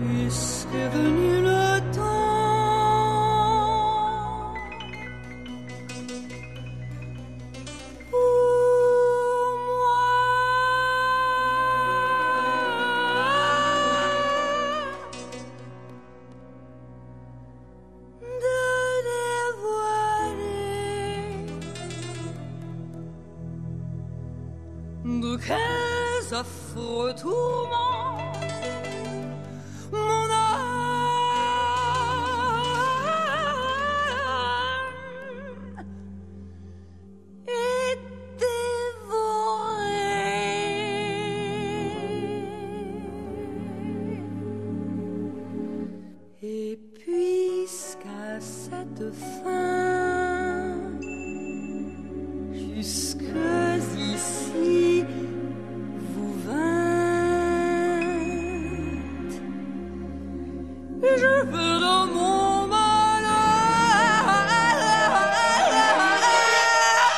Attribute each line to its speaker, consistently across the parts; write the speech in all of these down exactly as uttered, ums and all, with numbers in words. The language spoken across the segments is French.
Speaker 1: puisqu'est venu le temps pour moi de dévoiler de quels affreux tourments mon âme est dévorée. Et puisqu'à cette fin, jusque ici, vous vîntes, je veux dans mon malheur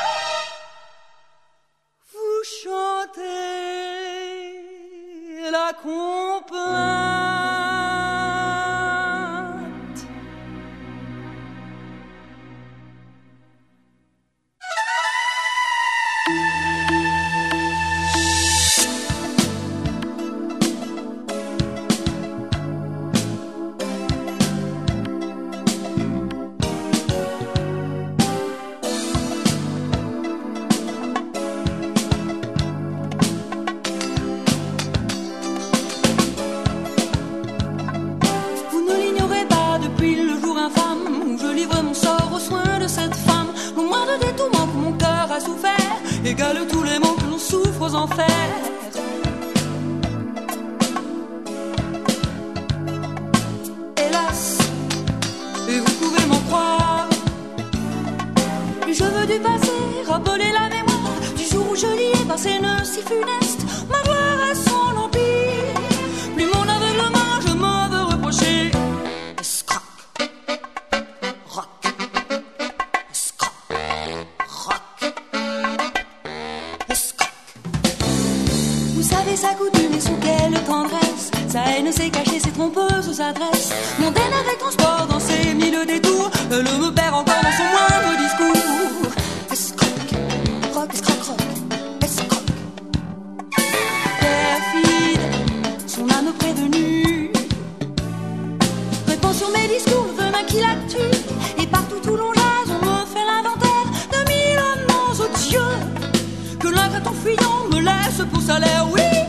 Speaker 1: vous chanter la complainte. Égale tous les maux que l'on souffre aux enfers. Hélas, et vous pouvez m'en croire, je veux du passé rappeler la mémoire du jour où je l'y ai passé une si funeste. Ma gloire et son empire, plus mon aveuglement je m'en veux reprocher. Escroc, rock, escroc, rock. Vous savez sa coutume et sous quelle tendresse sa haine s'est cachée, ses trompeuses adresses mondaines avec transport dans ses mille détours. Elle me perd encore dans son moindre discours. Escroc, rock, escroc, rock, escroc. Perfide, son âme prévenue répand sur mes discours, le venin qui la tue. Et partout où l'on jase, on me fait l'inventaire de mille noms odieux que l'ingrat en fuyant me laisse pour salaire. Oui.